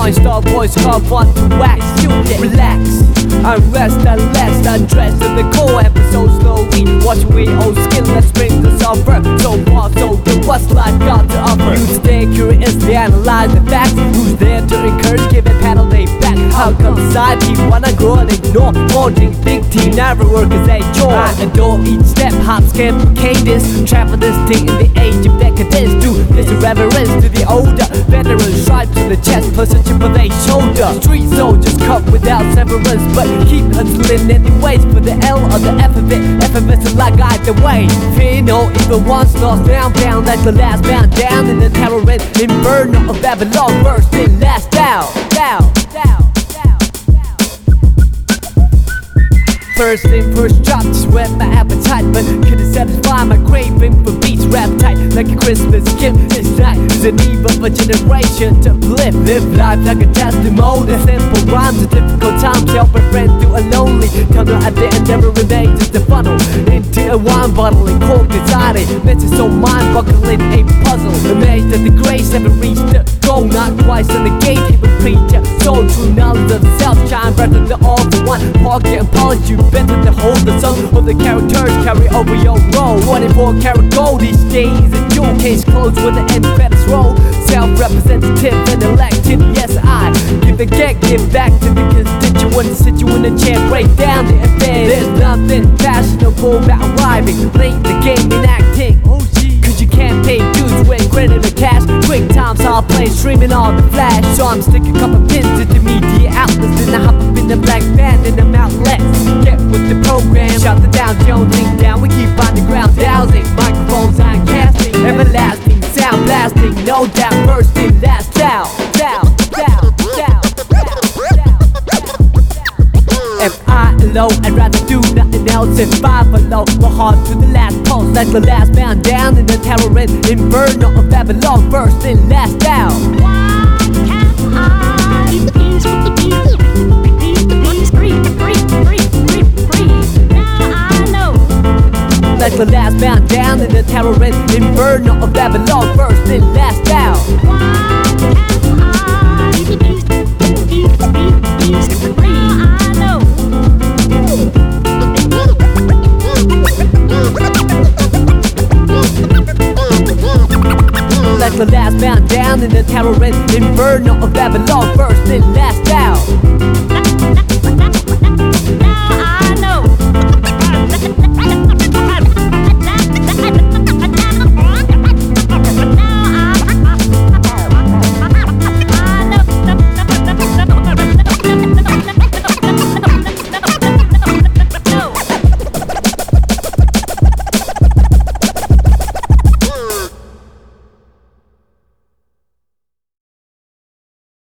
Join star boys, come on to wax. You get relaxed, unrest, unless undressed in the core episode slowly. Watch we old skin, let's bring the suffer. So far, so good, what's life got to offer? You stay curiously analyze the facts. Who's there to encourage, give it paddle they back? How come side people wanna grow and ignore? Holding big team, never work as a chore. I adore each step, hop, skip, cadence. Travel this thing in the age of decadence. Do this reverence to the older veterans. Stripe to the chest, plus a chip on their shoulder. Street soldiers cut without severance, but keep hustling anyways. For the L or the F of it, effervescent like either way. Fear no evil once lost, down like the last man down in the terror and inferno of Babylon. Burst in last down. First in, first drop, just whet my appetite, but couldn't satisfy my craving for beats. Rap tight like a Christmas gift. This night is an eve of a generation to uplift. Live life like a testimony. Simple rhymes, a difficult times, help a friend through a lonely tunnel. At the end, never remains just a funnel into a wine bottle and cold decided. This is so mind-boggling, a puzzle. Amazed that the grace never reached the goal. Not twice in the gate, keep a preacher. So true knowledge of self, shine brighter than all for one. Pocket and polish you better to hold the sum of the characters carry over your role. 24 karat gold these days, and your case closed with the end credits roll. Self-representative and elected, yes I give and get, give back to the constituents. Sit you in a chair, break down the affair. There's nothing fashionable about rhyming, playing the game and acting. Cause you can't pay dues with credit or cash. Quick times I'll play, streaming all the flash. So I'm sticking a couple pins into media outlets. Then I hop up in the black band and I'm outlets. Get with the program, shut the Dow Jones thing down. We keep on the ground dowsing, microphones on casting. Everlasting sound blasting, no doubt bursting, last down. If I alone, I'd rather do nothing else. If I below, we're hard to the last pulse. Like the last man down in the terror and inferno of Babylon. First and last down. Like the last man down in the terror and inferno of Babylon. First and last down. Like the last man down in the terror and inferno of Babylon. First and last down.